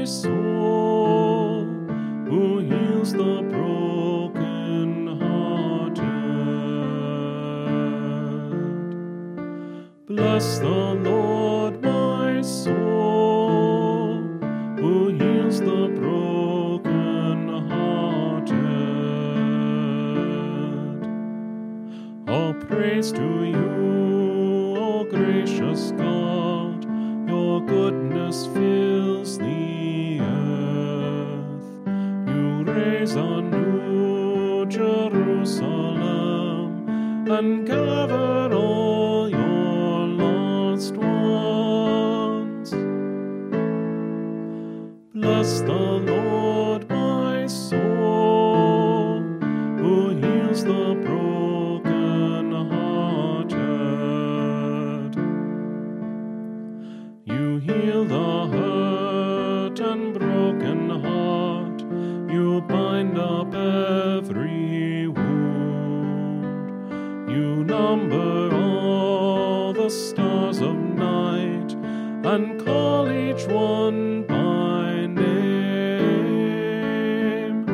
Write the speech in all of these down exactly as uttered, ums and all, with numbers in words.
my soul, who heals the broken-hearted. Bless the Lord, my soul, who heals the broken-hearted. All praise to you, O gracious God, your goodness fills the earth. You raise a new Jerusalem and gather all your lost ones. Bless the Lord, my soul, who heals the broken-hearted. You heal the hurt and broken heart. You bind up every wound. You number all the stars of night and call each one by name.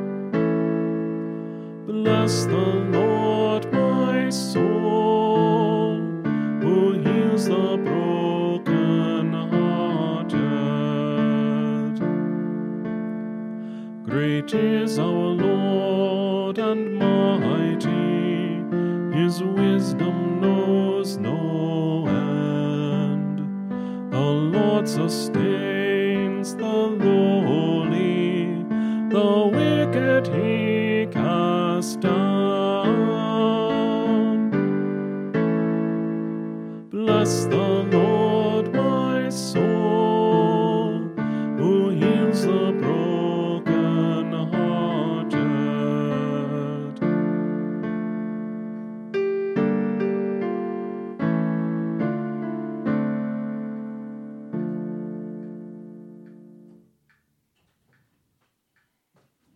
Bless the Lord, my soul, who heals the broken-hearted. Great is our Lord and mighty, his wisdom knows no end. The Lord sustains the lowly, the wicked he casts down. Bless the Lord,